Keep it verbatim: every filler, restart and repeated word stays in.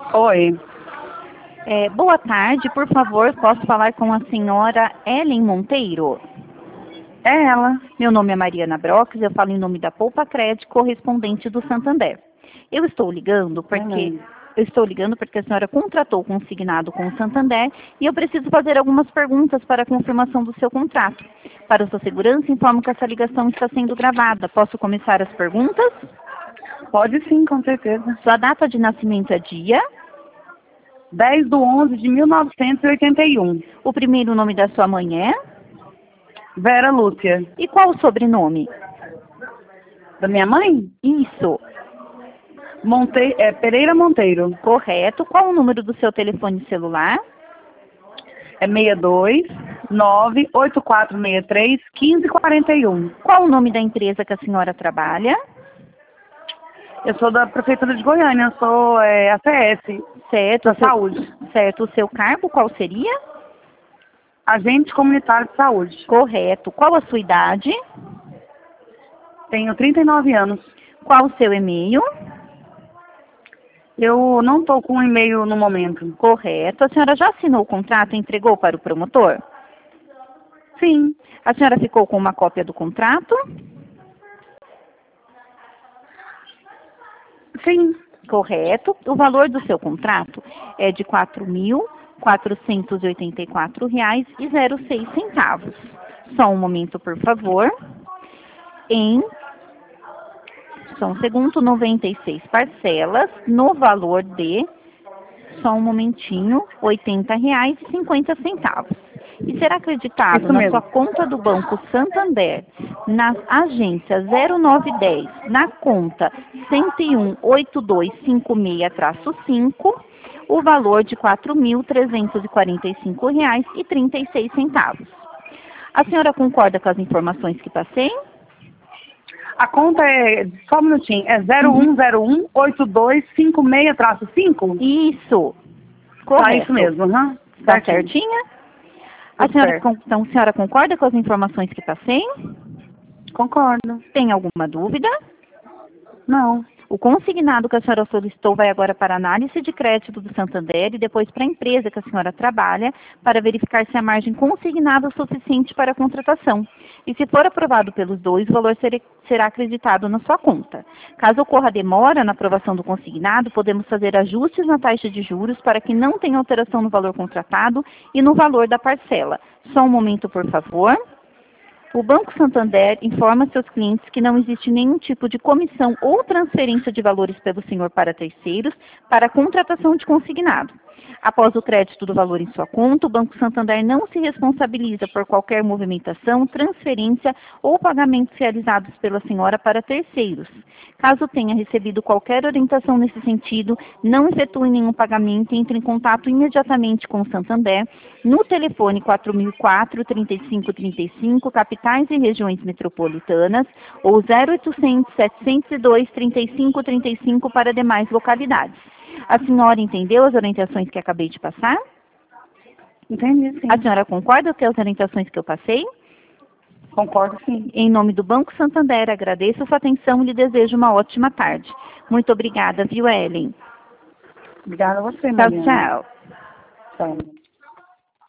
Oi, É, boa tarde, por favor, posso falar com a senhora Ellen Monteiro? é ela. Meu nome é Mariana Brox, eu falo em nome da Poupa Crédito, correspondente do Santander. Eu estou ligando porque Hum. eu estou ligando porque a senhora contratou consignado com o Santander e eu preciso fazer algumas perguntas para a confirmação do seu contrato. Para sua segurança, informo que essa ligação está sendo gravada. Posso começar as perguntas? Pode sim, com certeza. Sua data de nascimento é dia? dez de onze de mil novecentos e oitenta e um. O primeiro nome da sua mãe é? Vera Lúcia. E qual o sobrenome? Da minha mãe? Isso, Monte... É Pereira Monteiro. correto. Qual o número do seu telefone celular? É seis dois nove oito quatro seis três um cinco quatro um. Qual o nome da empresa que a senhora trabalha? Eu sou da Prefeitura de Goiânia, eu sou é, A C S, Certo. da o seu- Saúde. Certo. O seu cargo qual seria? Agente comunitário de saúde. Correto. Qual a sua idade? Tenho trinta e nove anos. Qual o seu e-mail? Eu não estou com um e-mail no momento. Correto. A senhora já assinou o contrato e entregou para o promotor? Sim, A senhora ficou com uma cópia do contrato? sim. Correto. O valor do seu contrato é de quatro mil quatrocentos e oitenta e quatro reais e zero seis centavos. Só um momento, por favor. Em, só um segundo, noventa e seis parcelas, no valor de, só um momentinho, oitenta reais e cinquenta centavos. E será acreditado Isso na mesmo. sua conta do Banco Santander, na agência zero nove dez, na conta cento e um, oito dois cinco seis cinco, o valor de quatro mil trezentos e quarenta e cinco reais e trinta e seis centavos. A senhora concorda com as informações que passei? A conta é, só um minutinho, é zero um zero um oito dois cinco seis cinco? Isso. Tá, Correto. isso mesmo, aham. Está Certinho. certinha? A Tudo senhora, certo. con- então, a senhora concorda com as informações que passei? Concordo. Tem alguma dúvida? Não. O consignado que a senhora solicitou vai agora para a análise de crédito do Santander e depois para a empresa que a senhora trabalha para verificar se a margem consignada é suficiente para a contratação. E se for aprovado pelos dois, o valor sere- será acreditado na sua conta. Caso ocorra demora na aprovação do consignado, podemos fazer ajustes na taxa de juros para que não tenha alteração no valor contratado e no valor da parcela. Só um momento, por favor. O Banco Santander informa seus clientes que não existe nenhum tipo de comissão ou transferência de valores pelo senhor para terceiros para a contratação de consignado. Após o crédito do valor em sua conta, o Banco Santander não se responsabiliza por qualquer movimentação, transferência ou pagamentos realizados pela senhora para terceiros. Caso tenha recebido qualquer orientação nesse sentido, não efetue nenhum pagamento e entre em contato imediatamente com o Santander no telefone quatro mil e quatro, trinta e cinco trinta e cinco, capitais e regiões metropolitanas, ou zero oitocentos, setecentos e dois, trinta e cinco trinta e cinco para demais localidades. A senhora entendeu as orientações que acabei de passar? Entendi, sim. A senhora concorda com as orientações que eu passei? Concordo, sim. Em nome do Banco Santander, agradeço a sua atenção e lhe desejo uma ótima tarde. Muito obrigada, viu, Ellen? Obrigada a você, Tchau, Mariana. tchau. Tchau.